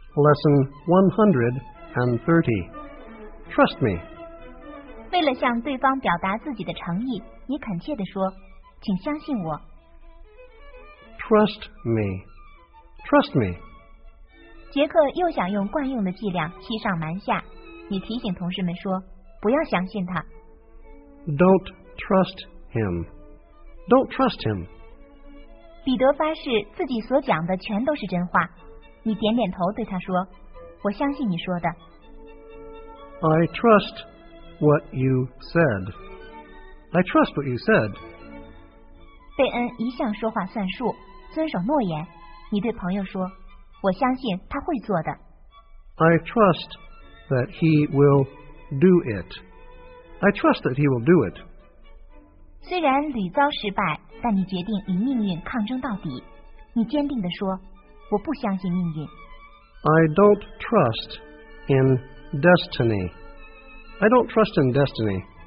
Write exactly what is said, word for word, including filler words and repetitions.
Lesson one hundred thirty. Trust me. 为了向对方表达自己的诚意，你恳切地说，请相信我。 Trust me. Trust me. 杰克又想用惯用的伎俩欺上瞒下，你提醒同事们说，不要相信他。 Don't trust him. Don't trust him. 彼得发誓自己所讲的全都是真话，你点点头对他说，我相信你说的。 I trust what you said. I trust what you said. 贝恩一向说话算数，遵守诺言。你对朋友说，我相信他会做的。 I trust that he will do it. I trust that he will do it. 虽然屡遭失败，但你决定与命运抗争到底。你坚定地说，我不相信命运。 I don't trust in destiny. I don't trust in destiny.